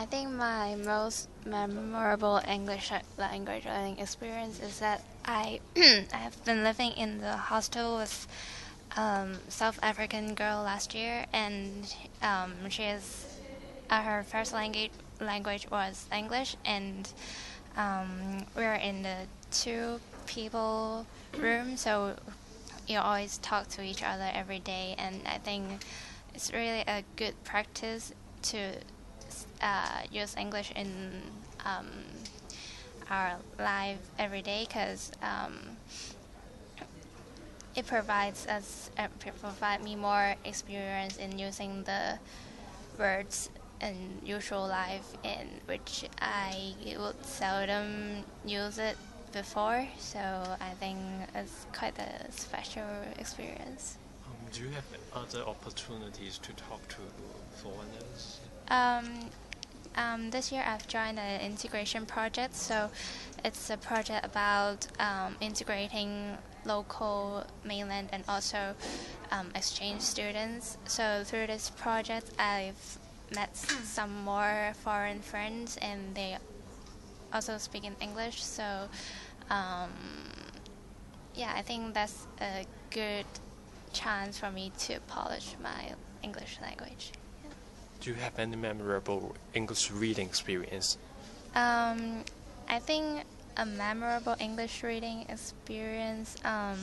think my most memorable English language learning experience is that I I have been living in the hostel with South African girl last year, and she is her first language was English, and we were in the two people room, so you always talk to each other every day, and I think it's really a good practice to use English in um, our life every day because it provide me more experience in using the words in usual life in which I would seldom use it before. So I think it's quite a special experience. Do you have other opportunities to talk to foreigners? Um, this year I've joined an integration project, so it's a project about integrating local mainland and also exchange students. So through this project I've met some more foreign friends and they also speak in English. So um, yeah, I think that's a good chance for me to polish my English language. Do you have any memorable English reading experience? I think a memorable English reading experience.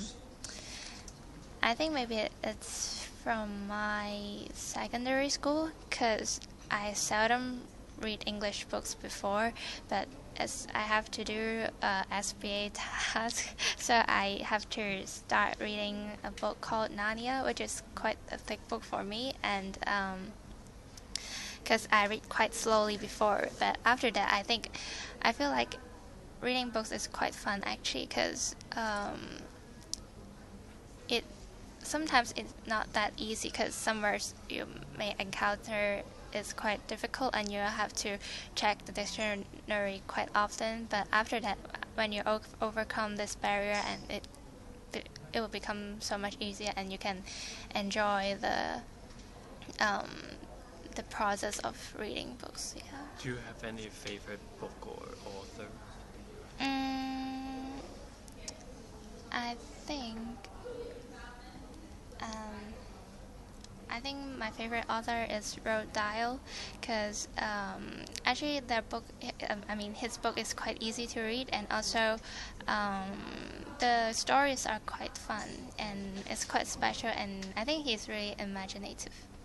I think maybe it's from my secondary school because I seldom read English books before, but as I have to do SBA task, so I have to start reading a book called Narnia, which is quite a thick book for me, and because I read quite slowly before, but after that I feel like reading books is quite fun actually because it sometimes it's not that easy because some words you may encounter is quite difficult and you have to check the dictionary quite often, but after that when you overcome this barrier and it will become so much easier and you can enjoy the process of reading books. Yeah. Do you have any favorite book or author? Mm, I think um, I think my favorite author is Roald Dahl because actually his book is quite easy to read and also the stories are quite fun and it's quite special and I think he's really imaginative.